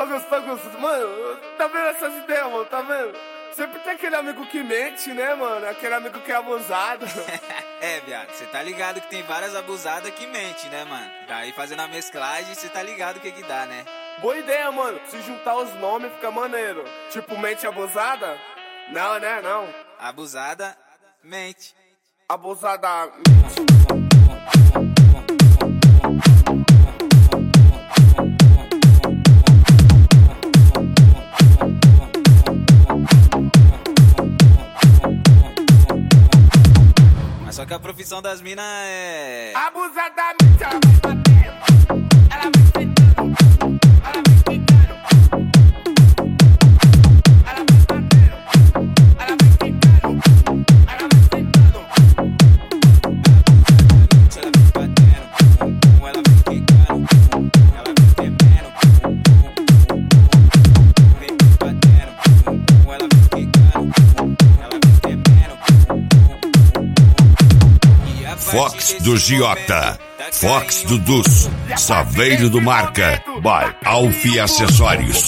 Augusto, mano, tá vendo essas ideias, mano, tá vendo? Sempre tem aquele amigo que mente, né, mano? Aquele amigo que é abusado. É, viado, você tá ligado que tem várias abusadas que mente, né, mano? Daí fazendo a mesclagem, você tá ligado o que dá, né? Boa ideia, mano. Se juntar os nomes fica maneiro. Tipo, mente abusada? Não, né, não. Abusada, mente. Abusada, Mas só que a profissão das minas é... abusadamente, ela vai batendo, ela vai sentando, ela vai quicando, ela vai batendo, ela vai quicando, ela vai sentando. Ela vai batendo, ela vai quicando, ela vai tremendo, vem batendo, ela vai quicando, ela vai tremendo. Fox do Giota, Fox do Dus, Saveiro do Marca, by Alfi Acessórios.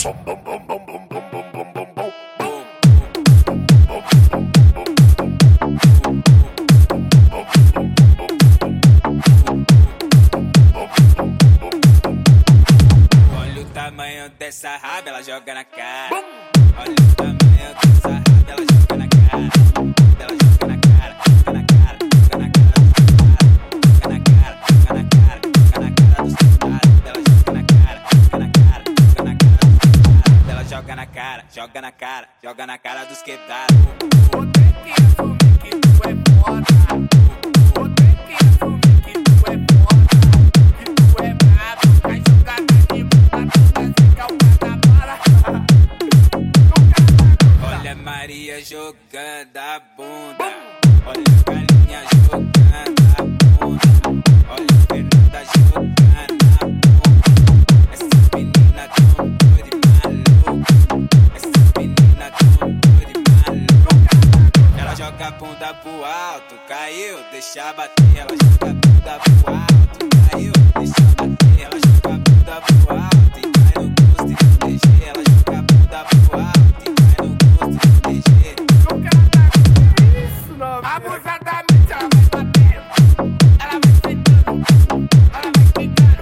Olha o tamanho dessa raba, ela joga na cara. Olha o tamanho dessa raba, ela joga na cara. Ela joga na cara, joga na cara, joga na cara dos caras. Joga na cara, joga na cara, joga na cara dos caras. Ela joga na cara, joga na cara, joga na cara dos quebrados. Ela joga na cara, joga na cara, joga na cara dos quebrados. Vou ter que assumir que tu é foda. Vou ter que assumir que tu é foda. Que tu é brabo, vai jogada de bunda, toda fica o cara para. Olha a Maria jogando a bunda. Olha a Galinha jogando a bunda. Olha a Fernanda jogando a bunda. Essa menina tão doida e maluca. Essa menina tão doida e maluca. Ela joga a bunda pro alto, caiu, deixa bater. Ela joga a bunda pro alto, caiu, deixa bater. Ela joga a bunda pro alto e cai no gosto e no DG. Ela joga a bunda pro alto e cai no gosto e no DG. O cara tá com isso, não. Abusadamente ela vai batendo, ela vai sentando, ela vai quicando,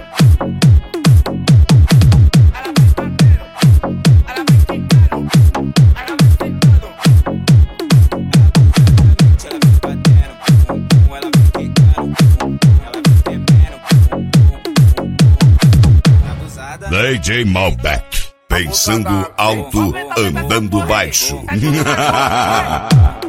ela vai batendo, ela vai quicando, ela vai sentando. Ela vai batendo, ela vai quicando, ela vai tremendo. Abusada. DJ Malbec, pensando alto, andando baixo.